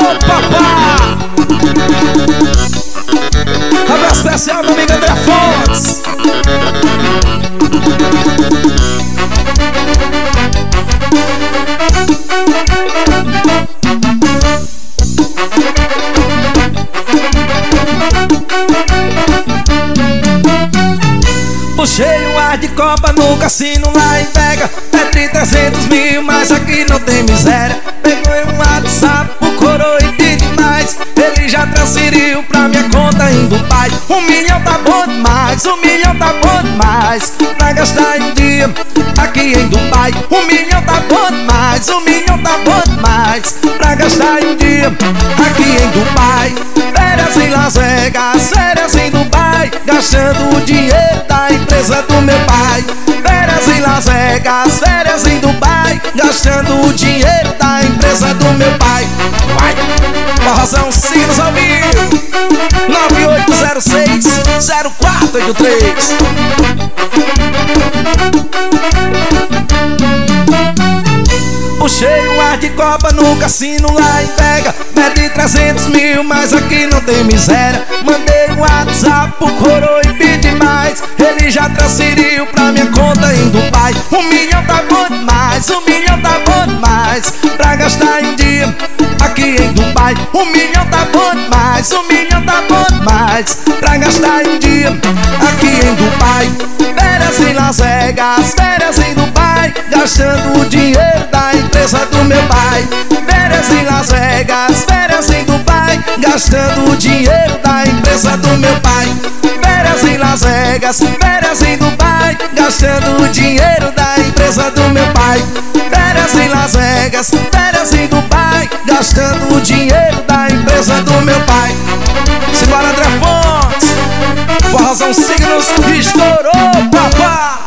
papá! Abraço especial, meu amigo André Fontes. Puxei um ar de copa no cassino lá em Vega. Entre 300 mil, mas aqui não tem miséria. Pegou um WhatsApp, o coroa e pedi mais. Ele já transferiu pra minha conta em Dubai. 1 milhão tá bom demais, 1 milhão tá bom demais. Pra gastar em um dia aqui em Dubai. 1 milhão tá bom demais, 1 milhão tá bom demais. Pra gastar em um dia aqui em Dubai. Férias em Las Vegas, férias em Dubai. Gastando o dinheiro da empresa do meu pai. Férias em Las Vegas, férias em Dubai. Gastando o dinheiro da empresa do meu pai. Vai! Forrozão Signos ao vivo 9806-0483. Puxei um ar de copa no cassino lá em Vega. Meti 300 mil, mas aqui não tem miséria. Mandei um WhatsApp pro coroa e pedi mais. Ele já transferiu pra minha conta em Dubai. 1 milhão tá bom demais, 1 milhão tá bom demais. Pra gastar em um dia aqui em Dubai. 1 milhão tá bom demais, 1 milhão tá bom demais. Pra gastar em um dia aqui em Dubai. Férias em Las Vegas, férias em Dubai. Gastando o dinheiro da empresa do meu pai. Férias em Las Vegas, férias em Dubai. Gastando o dinheiro da empresa do meu pai. Férias em Las Vegas, férias em Dubai. Gastando o dinheiro da empresa do meu pai. Férias em Las Vegas, férias em Dubai. Gastando o dinheiro da empresa do meu pai. Simbora, André Fontes. Forrozão Signos estourou, papá!